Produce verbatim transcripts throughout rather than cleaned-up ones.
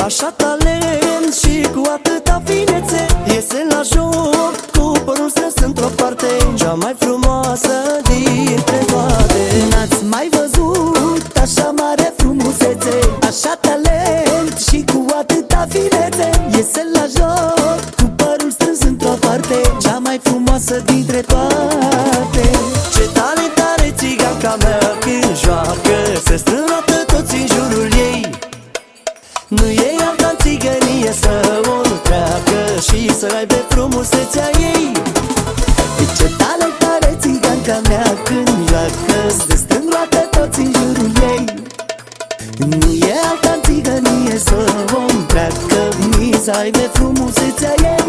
Așa talent și cu atâta finețe, iese la joc cu părul strâns într-o parte, cea mai frumoasă dintre toate. N-ați mai văzut așa mare frumusețe, așa talent și cu atâta finețe, iese la joc cu părul strâns într-o parte, cea mai frumoasă dintre toate. Ce talent are țiganca mea când joacă, se strâng roată toți în jurul ei. Nu e alta în țigănie să o nu treacă și să aibă frumusețea ei. Ce talent are țiganca mea când joacă, se strâng roată toți în jurul ei. Nu e alta în țigănie să o nu treacă, nici să aibă frumusețea ei.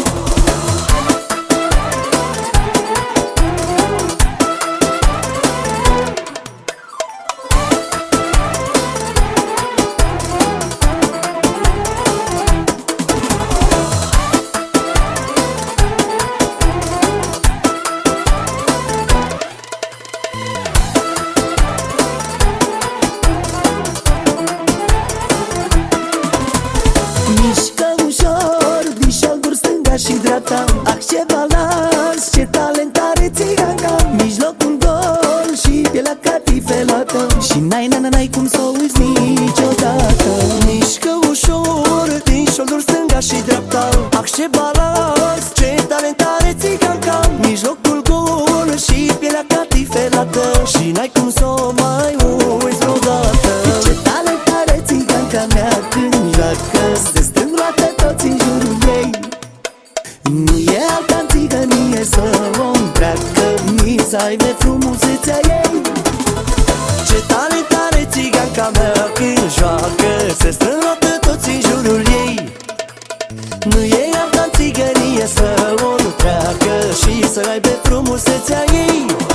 Mișcă ușor din șolduri stânga și dreapta, ah ce balans, ce talent are țiganca, mijlocul gol și pielea catifelată, și n-ai, n-ai, n-ai cum să o uiți niciodată. Mișcă ușor din șolduri stânga și dreapta, ah ce balans, ce talent are țiganca, mijlocul gol și pielea catifelată, și n-ai cum să o mai uiți vreodată. Ce talent are țiganca mea când joacă, se strâng roate toți în jurul ei. Nu e alta în țigănie să o întreacă, nici să aibă frumusețea ei. Ce talent are țiganca mea când joacă, se strâng roată toți în jurul ei. Nu e alta în țigănie să o nu treacă și să aibă frumusețea ei.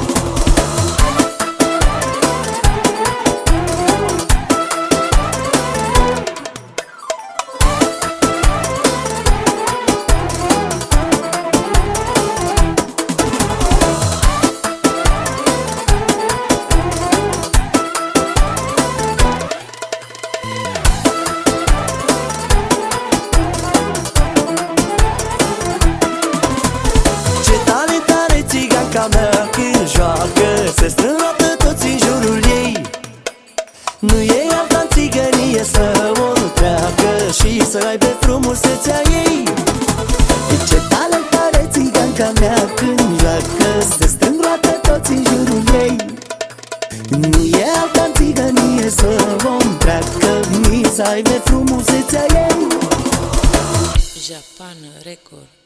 Țiganca mea când joacă, se strâng roată toți în jurul ei. Nu e alta în țigănie să o nu treacă și să aibă frumusețea ei. Ce talent are țiganca mea când joacă, se strâng roate toți în jurul ei. Nu e alta în țigănie să o întreacă, nici să aibă frumusețea ei. Japan Record.